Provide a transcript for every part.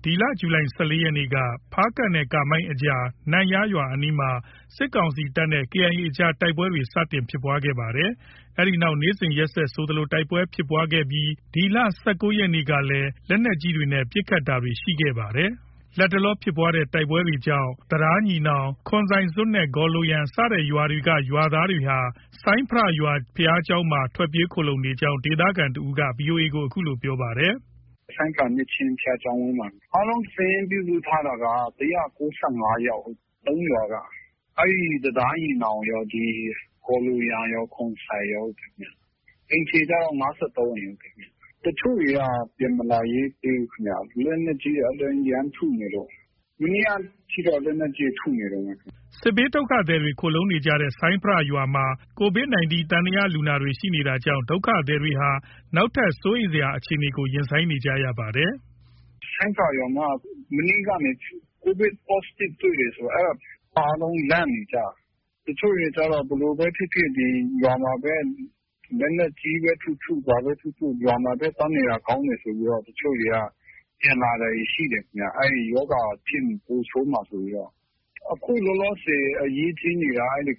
ဒီလ ဇူလိုင် 14 ရက်နေ့က ဖားကန့်နဲ့ကာမိုင်းအကြား နန့်ယားရွာအနီးမှာ စစ်ကောင်စီတပ်နဲ့ KIA အကြား တိုက်ပွဲတွေ စတင်ဖြစ်ပွားခဲ့ပါတယ်။ အဲဒီနောက် နေ့စဉ်ရက်ဆက်ဆိုသလို တိုက်ပွဲဖြစ်ပွားခဲ့ပြီး ဒီလ ၁၉ ရက်နေ့ကလည်း လက်နက်ကြီးတွေနဲ့ ပစ်ခတ်တာတွေ ရှိခဲ့ပါတယ်။ လတ်တလောဖြစ်ပွားတဲ့တိုက်ပွဲတွေကြောင့် တံတားညီနောင်၊ ခွန်ဆိုင်ဇွပ်နဲ့ ဂေါ်လိုယန် စတဲ့ရွာတွေက ရွာသားတွေဟာ ဆိုင်းဖရာရွာဘုရားကျောင်းမှာ ထွက်ပြေးခိုလှုံနေကြောင်း ဒေသခံတဦးက VOA ကို အခုလို ပြောပါတယ်။ “ဆိုင်းဖရာနှစ်ခြင်းဘုရားကျောင်းဝင်းမှာ။ အားလုံးစာရင်းပြုစုထားတာက ၁၉၅ ယောက် ၃ ရွာက။ အဲဒီ တံတားညီနောင်ရော၊ ဂေါ်လိုယန်ရော၊ ခွန်ဆိုင်ရောခင်ဗျ။ အိမ်ခြေကျတော့ ၅၃ အိမ်ခင်ဗျ။ တချို့တွေက ပြန်မလာရဲသေးဘူးခင်ဗျ။ လက်နက်ကြီးတွေ အရမ်းထုနေလို့။ မနေ့ကထိတော့ လက်နက်ကြီးတွေ ထုနေတုန်းပဲခင်ဗျ။ ” စစ်ဘေးဒုက္ခသည်တွေ ခိုလှုံနေကြတဲ့ ဆိုင်းဖရာရွာမှာ COVID-19 သံသယလူနာတွေရှိနေတာကြောင့် ဒုက္ခသည်တွေဟာ နောက်ထပ် စိုးရိမ်စရာအခြေအနေကို ရင်ဆိုင်နေကြရပါတယ်။ “ဆိုင်းဖရာရွာမှာက မနေ့ကနေ COVID Positive တွေ့တယ်ဆိုတော့ အားလုံးလန့်နေကြတာ။ တချို့တွေကျတော့ ဘယ်လိုပဲဖြစ်ဖြစ် ရွာမှာပဲ လက်နက်ကြီးပဲထုထု ဘာပဲထုထု ရွာမှာပဲ သွားနေတာကောင်းတယ်ဆိုပြီးတော့ တချို့တွေက ပြန်လာတာတွေရှိတယ်ခင်ဗျ။ အဲဒီရောဂါဖြစ်ရင် ပိုဆိုးမှာဆိုပြီးတော့။ အခုလောလောဆယ်အရေးကြီးနေတာ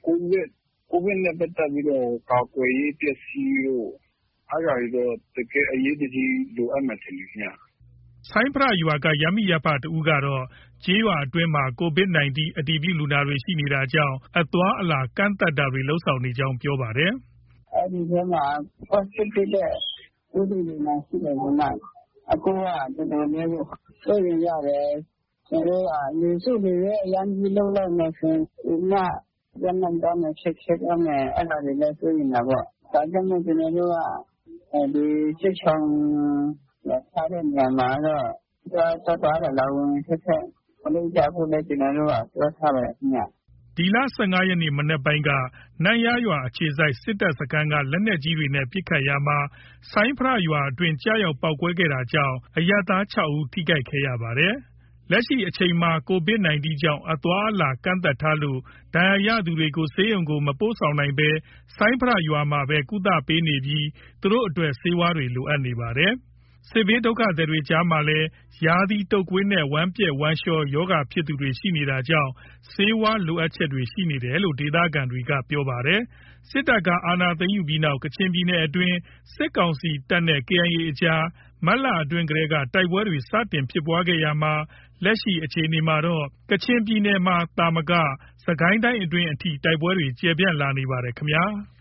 COVID နဲ့ ပတ်သက်ပြီးတော့ ကာကွယ်ရေးပစ္စည်းတို့ အဲဒါတွေတော့ တကယ်အရေးတကြီးလိုအပ်မယ်ထင်တယ်ခင်ဗျ။ ” ဆိုင်းဖရာရွာက ရပ်မိရပ်ဖတဦးကတော့ ကျေးရွာအတွင်းမှာ COVID-19 အတည်ပြုလူနာတွေရှိနေတာကြောင့် အသွားအလာ ကန့်သတ်တာတွေ လုပ်ဆောင်နေကြောင်း ပြောပါတယ်။ “အဲဒီထဲမှာ Positive တွေ့တဲ့ ပိုးတွေ့လူနာရှိတယ်ဆိုမှ အခုက တော်တော်လေးကို စိုးရိမ်ရတယ်။ ကျနော်တို့က လူစုလူဝေးအရမ်းကြီးလုပ်လိုက်မယ်ဆိုရင် ပိုပြီးမှ ပြန့်နှံ့သွားမယ်၊ ခက်ခဲသွားမယ် အဲဒါတွေလည်း စိုးရိမ်တာပေါ့။ ဒါကြောင့်မို့ ကျနော်တို့က စစ်ရှောင်ထားတဲ့နေရာမှာတော့ သွားလာဝင်ဝင်ထွက်ထွက် မလုပ်ကြဖို့လည်း ကျနော်တို့က ပြောထားပါတယ်ခင်ဗျ။ ” ဒီလ ၁၅ ရက်နေ့ မနက်ပိုင်းက နန့်ယားရွာအခြေစိုက် စစ်တပ်စခန်းက လက်နက်ကြီးတွေနဲ့ ပစ်ခတ်ရာမှာ ဆိုင်းဖရာရွာအတွင်း ကျရောက်ပေါက်ကွဲခဲ့တာကြောင့် အရပ်သား ၆ ဦး ထိခိုက်ခဲ့ရပါတယ်။ လက်ရှိအချိန်မှာ COVID-19 ကြောင့် အသွားအလာကန့်သတ်ထားလို့ ဒဏ်ရာရသူတွေကို ဆေးရုံကို မပို့ဆောင်နိုင်ဘဲ ဆိုင်းဖရာရွာမှာပဲ ကုသပေးနေပြီး သူတို့အတွက် ဆေးဝါးတွေ လိုအပ်နေပါတယ်။ စစ်ဘေးဒုက္ခသည်တွေကြားမှာလည်း ရာသီတုပ်ကွေးနဲ့ ဝမ်းပျက်ဝမ်းလျောရောဂါဖြစ်သူတွေ ရှိနေတာကြောင့် ဆေးဝါးလိုအပ်ချက်တွေ ရှိနေတယ်လို့ ဒေသခံတွေက ပြောပါတယ်။ စစ်တပ်က အာဏာသိမ်းယူပြီးနောက် ကချင်ပြည်နယ်အတွင်း စစ်ကောင်စီတပ်နဲ့ KIA အကြား မတ်လအတွင်းကတည်းက တိုက်ပွဲတွေ စတင်ဖြစ်ပွားခဲ့ရာမှာ လက်ရှိအခြေအနေမှာတော့ ကချင်ပြည်နယ်မှာသာမက စစ်ကိုင်းတိုင်းအတွင်းအထိ တိုက်ပွဲတွေ ကျယ်ပြန့်လာနေပါတယ်ခင်ဗျာ။